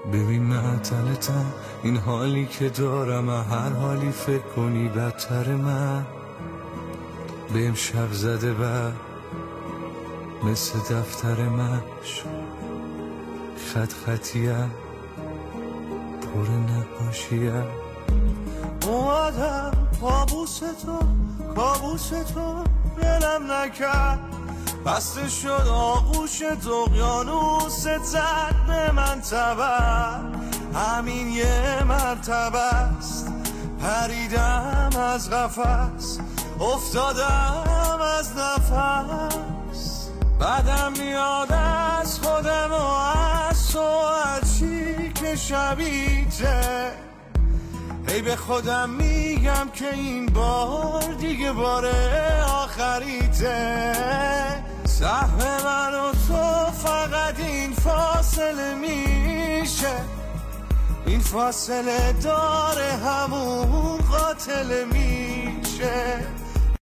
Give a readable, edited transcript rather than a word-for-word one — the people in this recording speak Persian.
ببین معطلتم، این حالی که دارم هر حالی فکر کنی بدتر من. به امشب زده بر مثل دفتر مش، خط خطیم پر نقاشیم. اومدم کابوس تو دلم نکرد، بسته شد آغوش اقیانوست زد به من تبر. همین یه مرتبه است پریدم از قفس، افتادم از نفس. بعدم میاد از خودم و از تو هرچی که شبیته. ای به خودم میگم که این بار دیگه بار آخریته. سهم من و تو فقط این فاصله میشه، این فاصله داره همون قاتل میشه.